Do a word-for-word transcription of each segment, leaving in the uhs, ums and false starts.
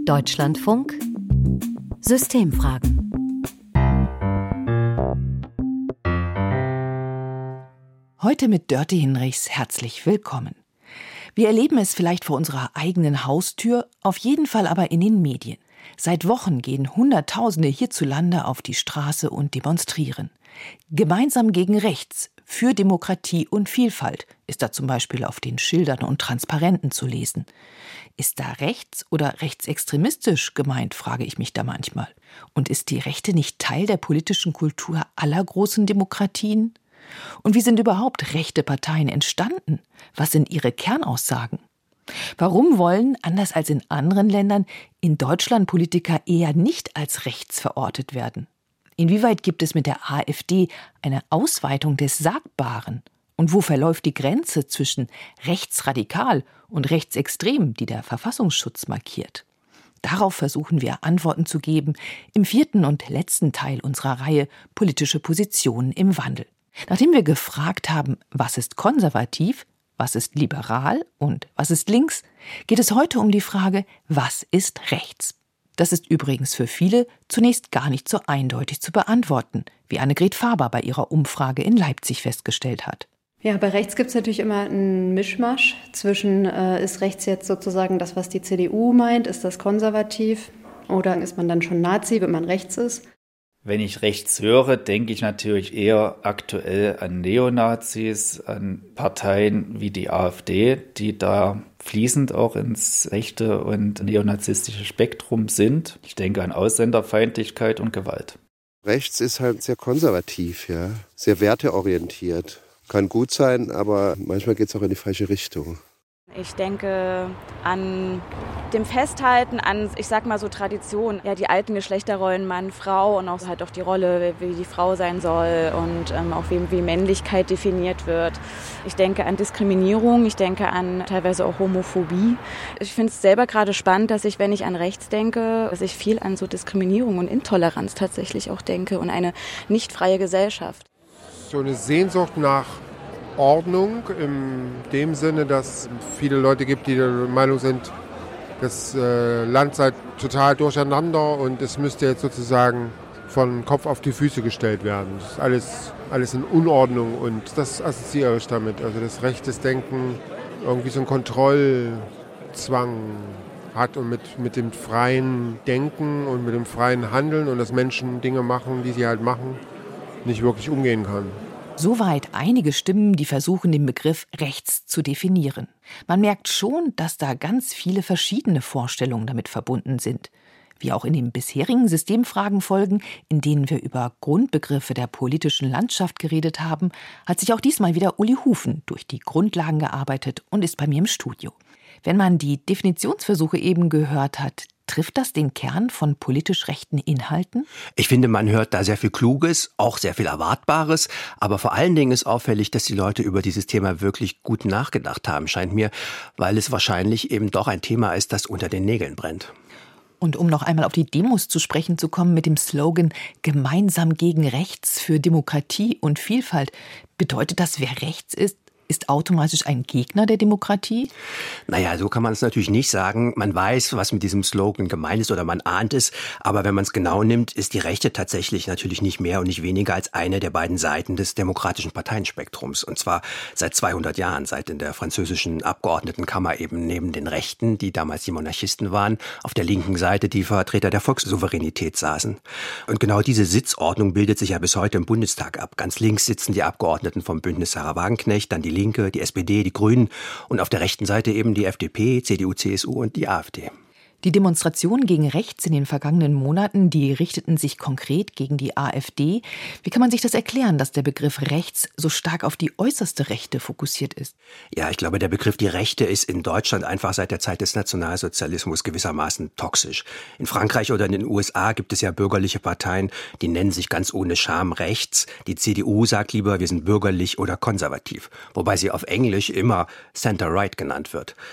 Deutschlandfunk Systemfragen. Heute mit Dörte Hinrichs herzlich willkommen. Wir erleben es vielleicht vor unserer eigenen Haustür, auf jeden Fall aber in den Medien. Seit Wochen gehen Hunderttausende hierzulande auf die Straße und demonstrieren. Gemeinsam gegen rechts, für Demokratie und Vielfalt, ist da zum Beispiel auf den Schildern und Transparenten zu lesen. Ist da rechts oder rechtsextremistisch gemeint, frage ich mich da manchmal. Und ist die Rechte nicht Teil der politischen Kultur aller großen Demokratien? Und wie sind überhaupt rechte Parteien entstanden? Was sind ihre Kernaussagen? Warum wollen, anders als in anderen Ländern, in Deutschland Politiker eher nicht als rechts verortet werden? Inwieweit gibt es mit der AfD eine Ausweitung des Sagbaren? Und wo verläuft die Grenze zwischen rechtsradikal und rechtsextrem, die der Verfassungsschutz markiert? Darauf versuchen wir Antworten zu geben im vierten und letzten Teil unserer Reihe Politische Positionen im Wandel. Nachdem wir gefragt haben, was ist konservativ, was ist liberal und was ist links, geht es heute um die Frage, was ist rechts? Das ist übrigens für viele zunächst gar nicht so eindeutig zu beantworten, wie Annegret Faber bei ihrer Umfrage in Leipzig festgestellt hat. Ja, bei rechts gibt es natürlich immer einen Mischmasch zwischen, äh, ist rechts jetzt sozusagen das, was die C D U meint, ist das konservativ oder ist man dann schon Nazi, wenn man rechts ist? Wenn ich rechts höre, denke ich natürlich eher aktuell an Neonazis, an Parteien wie die AfD, die da fließend auch ins rechte und neonazistische Spektrum sind. Ich denke an Ausländerfeindlichkeit und Gewalt. Rechts ist halt sehr konservativ, ja, sehr werteorientiert. Kann gut sein, aber manchmal geht es auch in die falsche Richtung. Ich denke an dem Festhalten an, ich sag mal so Tradition, ja, die alten Geschlechterrollen Mann, Frau und auch halt auch die Rolle, wie die Frau sein soll und ähm, auch wie, wie Männlichkeit definiert wird. Ich denke an Diskriminierung, ich denke an teilweise auch Homophobie. Ich finde es selber gerade spannend, dass ich, wenn ich an rechts denke, dass ich viel an so Diskriminierung und Intoleranz tatsächlich auch denke und eine nicht freie Gesellschaft. So eine Sehnsucht nach Ordnung, in dem Sinne, dass viele Leute gibt, die der Meinung sind, das äh, Land sei total durcheinander und es müsste jetzt sozusagen von Kopf auf die Füße gestellt werden. Das ist alles, alles in Unordnung und das assoziiere ich damit. Also das rechtes Denken irgendwie so einen Kontrollzwang hat und mit, mit dem freien Denken und mit dem freien Handeln und dass Menschen Dinge machen, die sie halt machen, nicht wirklich umgehen kann. Soweit einige Stimmen, die versuchen, den Begriff rechts zu definieren. Man merkt schon, dass da ganz viele verschiedene Vorstellungen damit verbunden sind. Wie auch in den bisherigen Systemfragenfolgen, in denen wir über Grundbegriffe der politischen Landschaft geredet haben, hat sich auch diesmal wieder Uli Hufen durch die Grundlagen gearbeitet und ist bei mir im Studio. Wenn man die Definitionsversuche eben gehört hat, trifft das den Kern von politisch rechten Inhalten? Ich finde, man hört da sehr viel Kluges, auch sehr viel Erwartbares. Aber vor allen Dingen ist auffällig, dass die Leute über dieses Thema wirklich gut nachgedacht haben, scheint mir, weil es wahrscheinlich eben doch ein Thema ist, das unter den Nägeln brennt. Und um noch einmal auf die Demos zu sprechen zu kommen mit dem Slogan »Gemeinsam gegen rechts für Demokratie und Vielfalt«, bedeutet das, wer rechts ist, ist automatisch ein Gegner der Demokratie? Naja, so kann man es natürlich nicht sagen. Man weiß, was mit diesem Slogan gemeint ist oder man ahnt es. Aber wenn man es genau nimmt, ist die Rechte tatsächlich natürlich nicht mehr und nicht weniger als eine der beiden Seiten des demokratischen Parteienspektrums. Und zwar seit zweihundert Jahren, seit in der französischen Abgeordnetenkammer eben neben den Rechten, die damals die Monarchisten waren, auf der linken Seite die Vertreter der Volkssouveränität saßen. Und genau diese Sitzordnung bildet sich ja bis heute im Bundestag ab. Ganz links sitzen die Abgeordneten vom Bündnis Sarah Wagenknecht, dann die Linke, die S P D, die Grünen und auf der rechten Seite eben die F D P, C D U, C S U und die AfD. Die Demonstrationen gegen rechts in den vergangenen Monaten, die richteten sich konkret gegen die AfD. Wie kann man sich das erklären, dass der Begriff rechts so stark auf die äußerste Rechte fokussiert ist? Ja, ich glaube, der Begriff die Rechte ist in Deutschland einfach seit der Zeit des Nationalsozialismus gewissermaßen toxisch. In Frankreich oder in den U S A gibt es ja bürgerliche Parteien, die nennen sich ganz ohne Scham rechts. Die C D U sagt lieber, wir sind bürgerlich oder konservativ, wobei sie auf Englisch immer Center-Right genannt wird.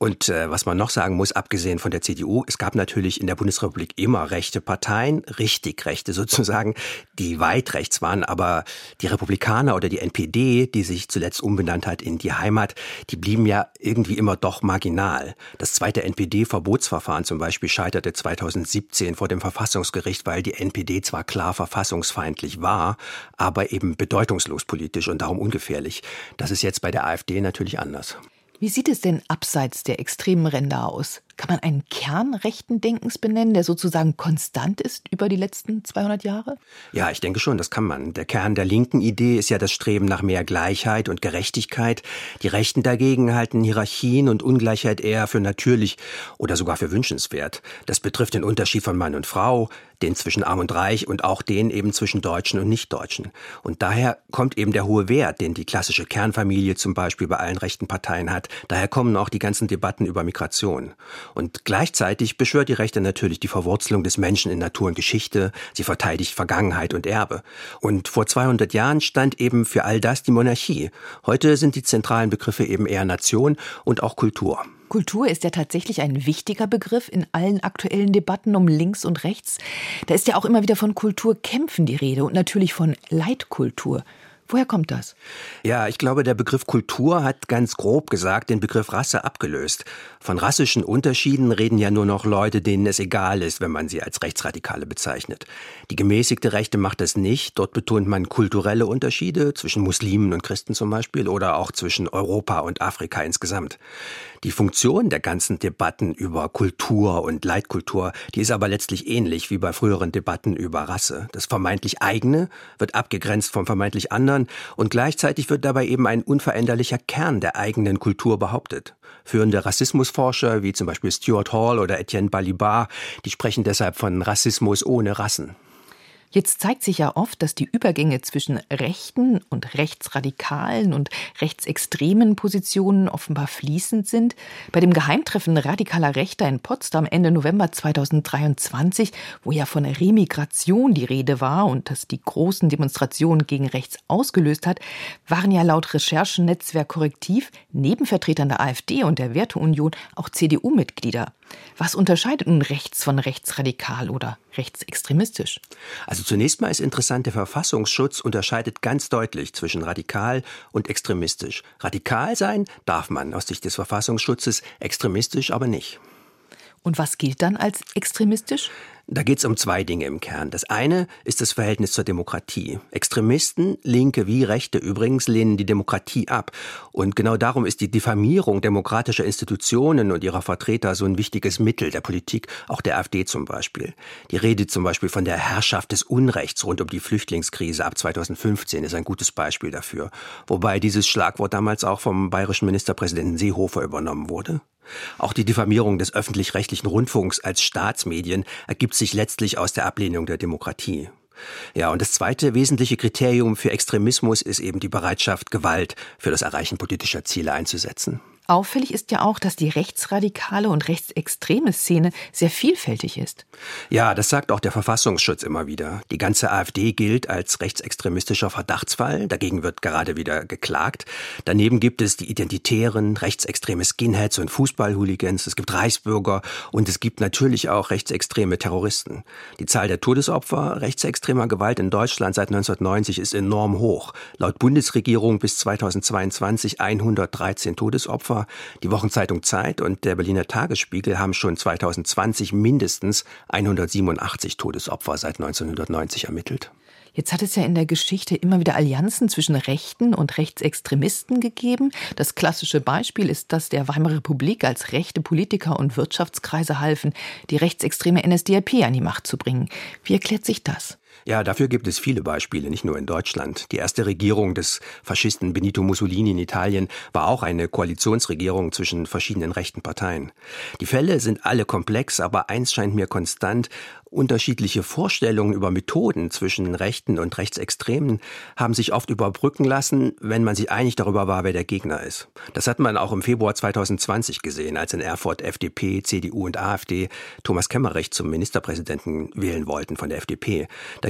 Und äh, was man noch sagen muss, abgesehen von der C D U, es gab natürlich in der Bundesrepublik immer rechte Parteien, richtig rechte sozusagen, die weit rechts waren, aber die Republikaner oder die N P D, die sich zuletzt umbenannt hat in die Heimat, die blieben ja irgendwie immer doch marginal. Das zweite N P D-Verbotsverfahren zum Beispiel scheiterte zweitausendsiebzehn vor dem Verfassungsgericht, weil die N P D zwar klar verfassungsfeindlich war, aber eben bedeutungslos politisch und darum ungefährlich. Das ist jetzt bei der AfD natürlich anders. Wie sieht es denn abseits der extremen Ränder aus? Kann man einen Kern rechten Denkens benennen, der sozusagen konstant ist über die letzten zweihundert Jahre? Ja, ich denke schon, das kann man. Der Kern der linken Idee ist ja das Streben nach mehr Gleichheit und Gerechtigkeit. Die Rechten dagegen halten Hierarchien und Ungleichheit eher für natürlich oder sogar für wünschenswert. Das betrifft den Unterschied von Mann und Frau, den zwischen Arm und Reich und auch den eben zwischen Deutschen und Nichtdeutschen. Und daher kommt eben der hohe Wert, den die klassische Kernfamilie zum Beispiel bei allen rechten Parteien hat. Daher kommen auch die ganzen Debatten über Migration. Und gleichzeitig beschwört die Rechte natürlich die Verwurzelung des Menschen in Natur und Geschichte. Sie verteidigt Vergangenheit und Erbe. Und vor zweihundert Jahren stand eben für all das die Monarchie. Heute sind die zentralen Begriffe eben eher Nation und auch Kultur. Kultur ist ja tatsächlich ein wichtiger Begriff in allen aktuellen Debatten um links und rechts. Da ist ja auch immer wieder von Kulturkämpfen die Rede und natürlich von Leitkultur. Woher kommt das? Ja, ich glaube, der Begriff Kultur hat ganz grob gesagt den Begriff Rasse abgelöst. Von rassischen Unterschieden reden ja nur noch Leute, denen es egal ist, wenn man sie als Rechtsradikale bezeichnet. Die gemäßigte Rechte macht das nicht. Dort betont man kulturelle Unterschiede zwischen Muslimen und Christen zum Beispiel oder auch zwischen Europa und Afrika insgesamt. Die Funktion der ganzen Debatten über Kultur und Leitkultur, die ist aber letztlich ähnlich wie bei früheren Debatten über Rasse. Das vermeintlich eigene wird abgegrenzt vom vermeintlich anderen und gleichzeitig wird dabei eben ein unveränderlicher Kern der eigenen Kultur behauptet. Führende Rassismusforscher wie zum Beispiel Stuart Hall oder Etienne Balibar, die sprechen deshalb von Rassismus ohne Rassen. Jetzt zeigt sich ja oft, dass die Übergänge zwischen rechten und rechtsradikalen und rechtsextremen Positionen offenbar fließend sind. Bei dem Geheimtreffen radikaler Rechter in Potsdam Ende November zweitausenddreiundzwanzig, wo ja von Remigration die Rede war und das die großen Demonstrationen gegen rechts ausgelöst hat, waren ja laut Recherchennetzwerk Korrektiv neben Vertretern der AfD und der Werteunion auch C D U-Mitglieder. Was unterscheidet nun rechts von rechtsradikal oder rechtsextremistisch? Also zunächst mal ist interessant, der Verfassungsschutz unterscheidet ganz deutlich zwischen radikal und extremistisch. Radikal sein darf man aus Sicht des Verfassungsschutzes, extremistisch aber nicht. Und was gilt dann als extremistisch? Da geht es um zwei Dinge im Kern. Das eine ist das Verhältnis zur Demokratie. Extremisten, Linke wie Rechte übrigens, lehnen die Demokratie ab. Und genau darum ist die Diffamierung demokratischer Institutionen und ihrer Vertreter so ein wichtiges Mittel der Politik, auch der AfD zum Beispiel. Die Rede zum Beispiel von der Herrschaft des Unrechts rund um die Flüchtlingskrise ab zweitausendfünfzehn ist ein gutes Beispiel dafür. Wobei dieses Schlagwort damals auch vom bayerischen Ministerpräsidenten Seehofer übernommen wurde. Auch die Diffamierung des öffentlich-rechtlichen Rundfunks als Staatsmedien ergibt sich letztlich aus der Ablehnung der Demokratie. Ja, und das zweite wesentliche Kriterium für Extremismus ist eben die Bereitschaft, Gewalt für das Erreichen politischer Ziele einzusetzen. Auffällig ist ja auch, dass die rechtsradikale und rechtsextreme Szene sehr vielfältig ist. Ja, das sagt auch der Verfassungsschutz immer wieder. Die ganze AfD gilt als rechtsextremistischer Verdachtsfall. Dagegen wird gerade wieder geklagt. Daneben gibt es die identitären, rechtsextreme Skinheads und Fußballhooligans. Es gibt Reichsbürger und es gibt natürlich auch rechtsextreme Terroristen. Die Zahl der Todesopfer rechtsextremer Gewalt in Deutschland seit neunzehnhundertneunzig ist enorm hoch. Laut Bundesregierung bis zweitausendzweiundzwanzig hundertdreizehn Todesopfer. Die Wochenzeitung Zeit und der Berliner Tagesspiegel haben schon zweitausendzwanzig mindestens hundertsiebenundachtzig Todesopfer seit neunzehnhundertneunzig ermittelt. Jetzt hat es ja in der Geschichte immer wieder Allianzen zwischen Rechten und Rechtsextremisten gegeben. Das klassische Beispiel ist das der Weimarer Republik, als rechte Politiker und Wirtschaftskreise halfen, die rechtsextreme N S D A P an die Macht zu bringen. Wie erklärt sich das? Ja, dafür gibt es viele Beispiele, nicht nur in Deutschland. Die erste Regierung des Faschisten Benito Mussolini in Italien war auch eine Koalitionsregierung zwischen verschiedenen rechten Parteien. Die Fälle sind alle komplex, aber eins scheint mir konstant: Unterschiedliche Vorstellungen über Methoden zwischen Rechten und Rechtsextremen haben sich oft überbrücken lassen, wenn man sich einig darüber war, wer der Gegner ist. Das hat man auch im Februar zweitausendzwanzig gesehen, als in Erfurt F D P, C D U und AfD Thomas Kemmerich zum Ministerpräsidenten wählen wollten von der F D P. Da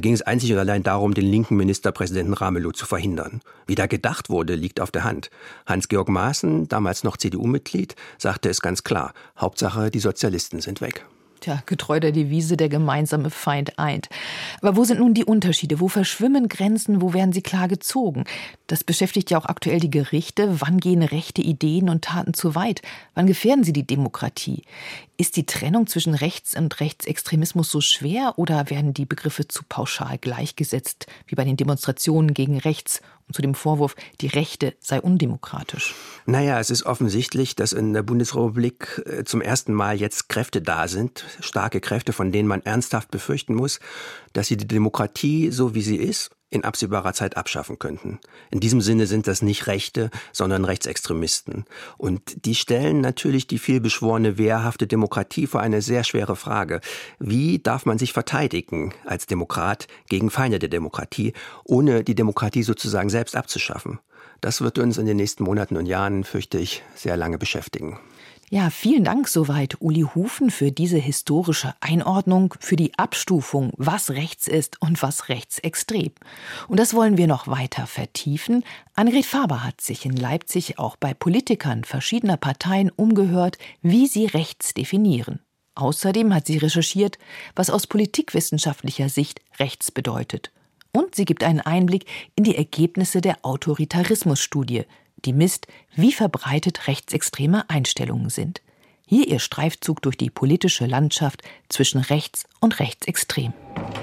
ging es einzig und allein darum, den linken Ministerpräsidenten Ramelow zu verhindern. Wie da gedacht wurde, liegt auf der Hand. Hans-Georg Maaßen, damals noch C D U-Mitglied, sagte es ganz klar: Hauptsache, die Sozialisten sind weg. Tja, getreu der Devise, der gemeinsame Feind eint. Aber wo sind nun die Unterschiede? Wo verschwimmen Grenzen? Wo werden sie klar gezogen? Das beschäftigt ja auch aktuell die Gerichte. Wann gehen rechte Ideen und Taten zu weit? Wann gefährden sie die Demokratie? Ist die Trennung zwischen Rechts- und Rechtsextremismus so schwer oder werden die Begriffe zu pauschal gleichgesetzt, wie bei den Demonstrationen gegen rechts und zu dem Vorwurf, die Rechte sei undemokratisch? Naja, es ist offensichtlich, dass in der Bundesrepublik zum ersten Mal jetzt Kräfte da sind, starke Kräfte, von denen man ernsthaft befürchten muss, dass sie die Demokratie, so wie sie ist, in absehbarer Zeit abschaffen könnten. In diesem Sinne sind das nicht Rechte, sondern Rechtsextremisten. Und die stellen natürlich die vielbeschworene wehrhafte Demokratie vor eine sehr schwere Frage. Wie darf man sich verteidigen als Demokrat gegen Feinde der Demokratie, ohne die Demokratie sozusagen selbst abzuschaffen? Das wird uns in den nächsten Monaten und Jahren, fürchte ich, sehr lange beschäftigen. Ja, vielen Dank soweit, Uli Hufen, für diese historische Einordnung, für die Abstufung, was rechts ist und was rechtsextrem. Und das wollen wir noch weiter vertiefen. Annegret Faber hat sich in Leipzig auch bei Politikern verschiedener Parteien umgehört, wie sie rechts definieren. Außerdem hat sie recherchiert, was aus politikwissenschaftlicher Sicht rechts bedeutet. Und sie gibt einen Einblick in die Ergebnisse der Autoritarismusstudie, die misst, wie verbreitet rechtsextreme Einstellungen sind. Hier ihr Streifzug durch die politische Landschaft zwischen rechts und rechtsextrem.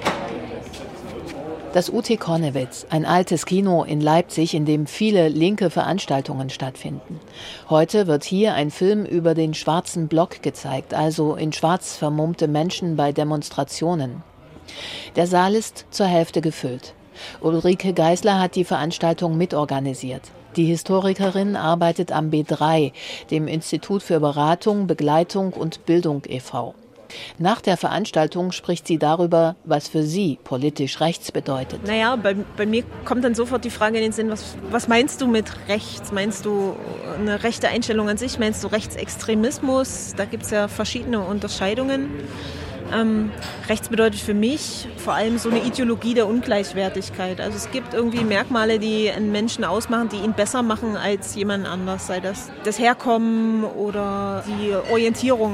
Das U T Kornewitz, ein altes Kino in Leipzig, in dem viele linke Veranstaltungen stattfinden. Heute wird hier ein Film über den schwarzen Block gezeigt, also in schwarz vermummte Menschen bei Demonstrationen. Der Saal ist zur Hälfte gefüllt. Ulrike Geisler hat die Veranstaltung mitorganisiert. Die Historikerin arbeitet am B drei, dem Institut für Beratung, Begleitung und Bildung e V Nach der Veranstaltung spricht sie darüber, was für sie politisch rechts bedeutet. Naja, bei, bei mir kommt dann sofort die Frage in den Sinn, was, was meinst du mit rechts? Meinst du eine rechte Einstellung an sich? Meinst du Rechtsextremismus? Da gibt es ja verschiedene Unterscheidungen. Ähm, rechts bedeutet für mich vor allem so eine Ideologie der Ungleichwertigkeit. Also es gibt irgendwie Merkmale, die einen Menschen ausmachen, die ihn besser machen als jemand anders. Sei das das Herkommen oder die Orientierung.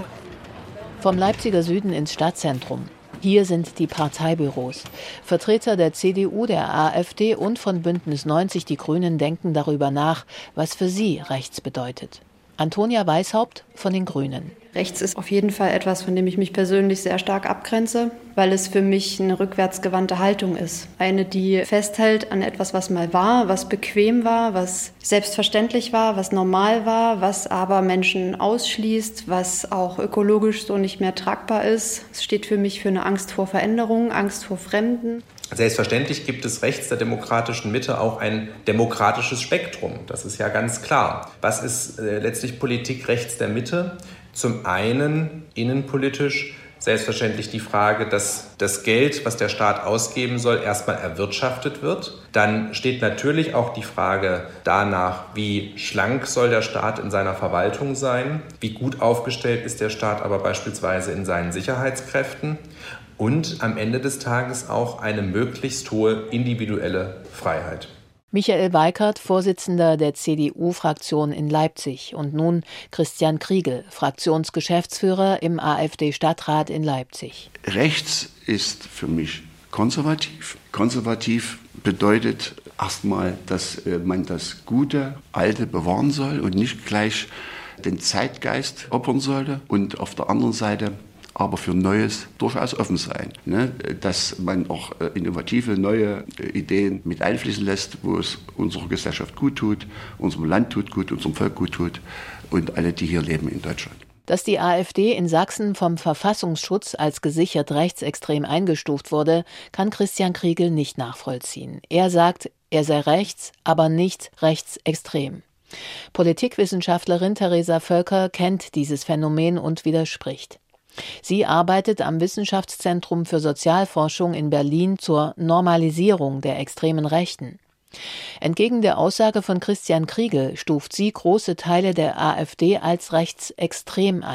Vom Leipziger Süden ins Stadtzentrum. Hier sind die Parteibüros. Vertreter der C D U, der AfD und von Bündnis neunzig, die Grünen, denken darüber nach, was für sie rechts bedeutet. Antonia Weishaupt von den Grünen. Rechts ist auf jeden Fall etwas, von dem ich mich persönlich sehr stark abgrenze, weil es für mich eine rückwärtsgewandte Haltung ist. Eine, die festhält an etwas, was mal war, was bequem war, was selbstverständlich war, was normal war, was aber Menschen ausschließt, was auch ökologisch so nicht mehr tragbar ist. Es steht für mich für eine Angst vor Veränderung, Angst vor Fremden. Selbstverständlich gibt es rechts der demokratischen Mitte auch ein demokratisches Spektrum. Das ist ja ganz klar. Was ist äh, letztlich Politik rechts der Mitte? Zum einen innenpolitisch selbstverständlich die Frage, dass das Geld, was der Staat ausgeben soll, erstmal erwirtschaftet wird. Dann steht natürlich auch die Frage danach, wie schlank soll der Staat in seiner Verwaltung sein? Wie gut aufgestellt ist der Staat aber beispielsweise in seinen Sicherheitskräften? Und am Ende des Tages auch eine möglichst hohe individuelle Freiheit. Michael Weikert, Vorsitzender der C D U-Fraktion in Leipzig, und nun Christian Kriegel, Fraktionsgeschäftsführer im AfD-Stadtrat in Leipzig. Rechts ist für mich konservativ. Konservativ bedeutet erstmal, dass man das Gute, Alte bewahren soll und nicht gleich den Zeitgeist opfern sollte. Und auf der anderen Seite aber für Neues durchaus offen sein. Ne? Dass man auch innovative, neue Ideen mit einfließen lässt, wo es unserer Gesellschaft gut tut, unserem Land tut gut, unserem Volk gut tut und alle, die hier leben in Deutschland. Dass die AfD in Sachsen vom Verfassungsschutz als gesichert rechtsextrem eingestuft wurde, kann Christian Kriegel nicht nachvollziehen. Er sagt, er sei rechts, aber nicht rechtsextrem. Politikwissenschaftlerin Theresa Völker kennt dieses Phänomen und widerspricht. Sie arbeitet am Wissenschaftszentrum für Sozialforschung in Berlin zur Normalisierung der extremen Rechten. Entgegen der Aussage von Christian Kriegel stuft sie große Teile der AfD als rechtsextrem ein.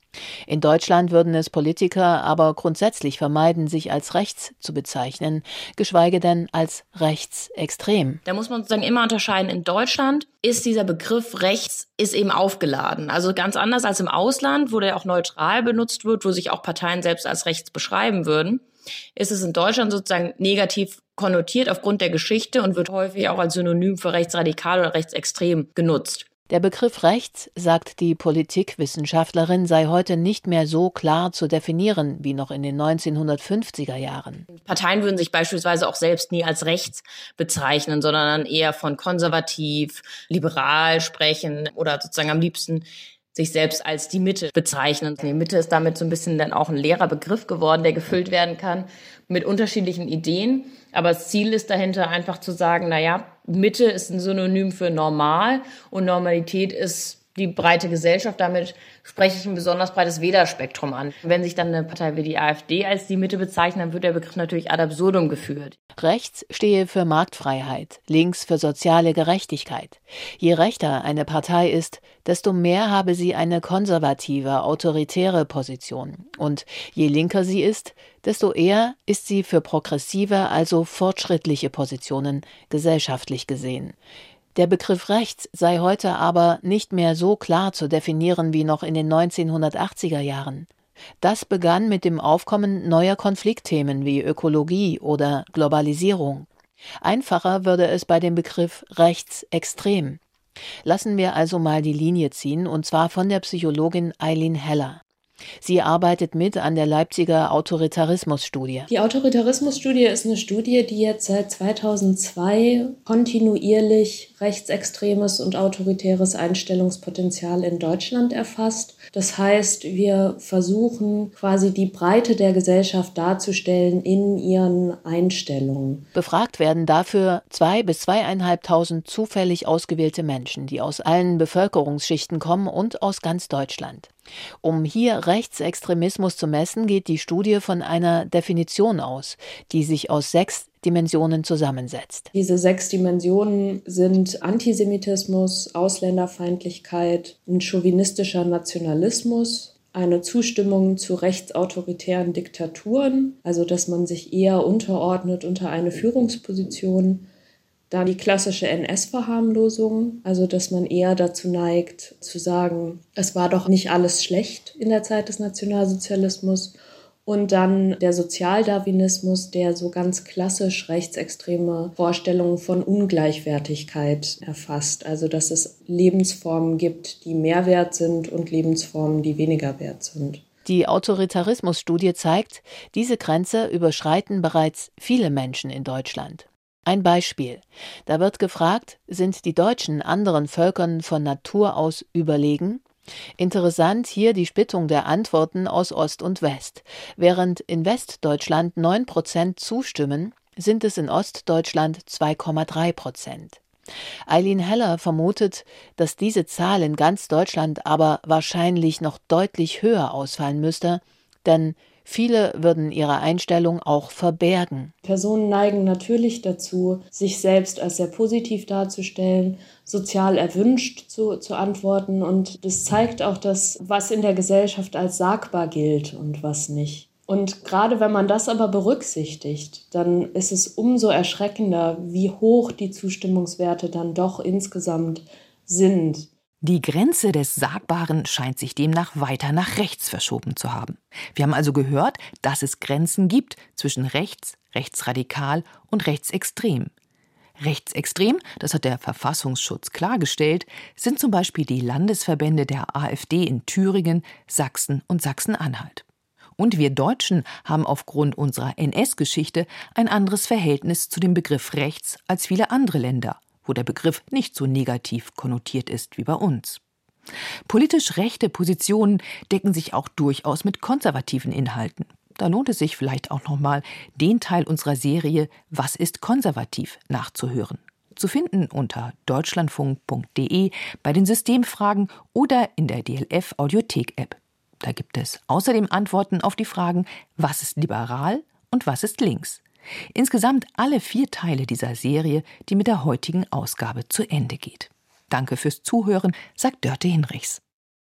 In Deutschland würden es Politiker aber grundsätzlich vermeiden, sich als rechts zu bezeichnen, geschweige denn als rechtsextrem. Da muss man sozusagen immer unterscheiden. In Deutschland ist dieser Begriff rechts ist eben aufgeladen. Also ganz anders als im Ausland, wo der auch neutral benutzt wird, wo sich auch Parteien selbst als rechts beschreiben würden, ist es in Deutschland sozusagen negativ konnotiert aufgrund der Geschichte und wird häufig auch als Synonym für rechtsradikal oder rechtsextrem genutzt. Der Begriff rechts, sagt die Politikwissenschaftlerin, sei heute nicht mehr so klar zu definieren wie noch in den neunzehnhundertfünfziger Jahren. Parteien würden sich beispielsweise auch selbst nie als rechts bezeichnen, sondern dann eher von konservativ, liberal sprechen oder sozusagen am liebsten sich selbst als die Mitte bezeichnen. Die Mitte ist damit so ein bisschen dann auch ein leerer Begriff geworden, der gefüllt werden kann mit unterschiedlichen Ideen. Aber das Ziel ist dahinter einfach zu sagen, naja, Mitte ist ein Synonym für normal und Normalität ist die breite Gesellschaft. Damit spreche ich ein besonders breites Wählerspektrum an. Wenn sich dann eine Partei wie die AfD als die Mitte bezeichnet, dann wird der Begriff natürlich ad absurdum geführt. Rechts stehe für Marktfreiheit, links für soziale Gerechtigkeit. Je rechter eine Partei ist, desto mehr habe sie eine konservative, autoritäre Position. Und je linker sie ist, desto eher ist sie für progressive, also fortschrittliche Positionen, gesellschaftlich gesehen. Der Begriff rechts sei heute aber nicht mehr so klar zu definieren wie noch in den neunzehnhundertachtziger Jahren. Das begann mit dem Aufkommen neuer Konfliktthemen wie Ökologie oder Globalisierung. Einfacher würde es bei dem Begriff rechtsextrem. Lassen wir also mal die Linie ziehen, und zwar von der Psychologin Eileen Heller. Sie arbeitet mit an der Leipziger Autoritarismusstudie. Die Autoritarismusstudie ist eine Studie, die jetzt seit zweitausendzwei kontinuierlich rechtsextremes und autoritäres Einstellungspotenzial in Deutschland erfasst. Das heißt, wir versuchen quasi die Breite der Gesellschaft darzustellen in ihren Einstellungen. Befragt werden dafür zwei bis zweieinhalbtausend zufällig ausgewählte Menschen, die aus allen Bevölkerungsschichten kommen und aus ganz Deutschland. Um hier Rechtsextremismus zu messen, geht die Studie von einer Definition aus, die sich aus sechs Dimensionen zusammensetzt. Diese sechs Dimensionen sind Antisemitismus, Ausländerfeindlichkeit, ein chauvinistischer Nationalismus, eine Zustimmung zu rechtsautoritären Diktaturen, also dass man sich eher unterordnet unter eine Führungsposition. Dann die klassische N S-Verharmlosung, also dass man eher dazu neigt zu sagen, es war doch nicht alles schlecht in der Zeit des Nationalsozialismus. Und dann der Sozialdarwinismus, der so ganz klassisch rechtsextreme Vorstellungen von Ungleichwertigkeit erfasst. Also dass es Lebensformen gibt, die mehr wert sind und Lebensformen, die weniger wert sind. Die Autoritarismusstudie zeigt, diese Grenze überschreiten bereits viele Menschen in Deutschland. Ein Beispiel. Da wird gefragt, sind die Deutschen anderen Völkern von Natur aus überlegen? Interessant hier die Splittung der Antworten aus Ost und West. Während in Westdeutschland neun Prozent zustimmen, sind es in Ostdeutschland zwei Komma drei Prozent. Eileen Heller vermutet, dass diese Zahl in ganz Deutschland aber wahrscheinlich noch deutlich höher ausfallen müsste, denn viele würden ihre Einstellung auch verbergen. Personen neigen natürlich dazu, sich selbst als sehr positiv darzustellen, sozial erwünscht zu, zu antworten. Und das zeigt auch das, was in der Gesellschaft als sagbar gilt und was nicht. Und gerade wenn man das aber berücksichtigt, dann ist es umso erschreckender, wie hoch die Zustimmungswerte dann doch insgesamt sind. Die Grenze des Sagbaren scheint sich demnach weiter nach rechts verschoben zu haben. Wir haben also gehört, dass es Grenzen gibt zwischen rechts, rechtsradikal und rechtsextrem. Rechtsextrem, das hat der Verfassungsschutz klargestellt, sind zum Beispiel die Landesverbände der AfD in Thüringen, Sachsen und Sachsen-Anhalt. Und wir Deutschen haben aufgrund unserer N S-Geschichte ein anderes Verhältnis zu dem Begriff rechts als viele andere Länder, wo der Begriff nicht so negativ konnotiert ist wie bei uns. Politisch rechte Positionen decken sich auch durchaus mit konservativen Inhalten. Da lohnt es sich vielleicht auch nochmal, den Teil unserer Serie »Was ist konservativ?« nachzuhören. Zu finden unter deutschlandfunk punkt de, bei den Systemfragen oder in der D L F-Audiothek-App. Da gibt es außerdem Antworten auf die Fragen, was ist liberal und was ist links. Insgesamt alle vier Teile dieser Serie, die mit der heutigen Ausgabe zu Ende geht. Danke fürs Zuhören, sagt Dörte Hinrichs.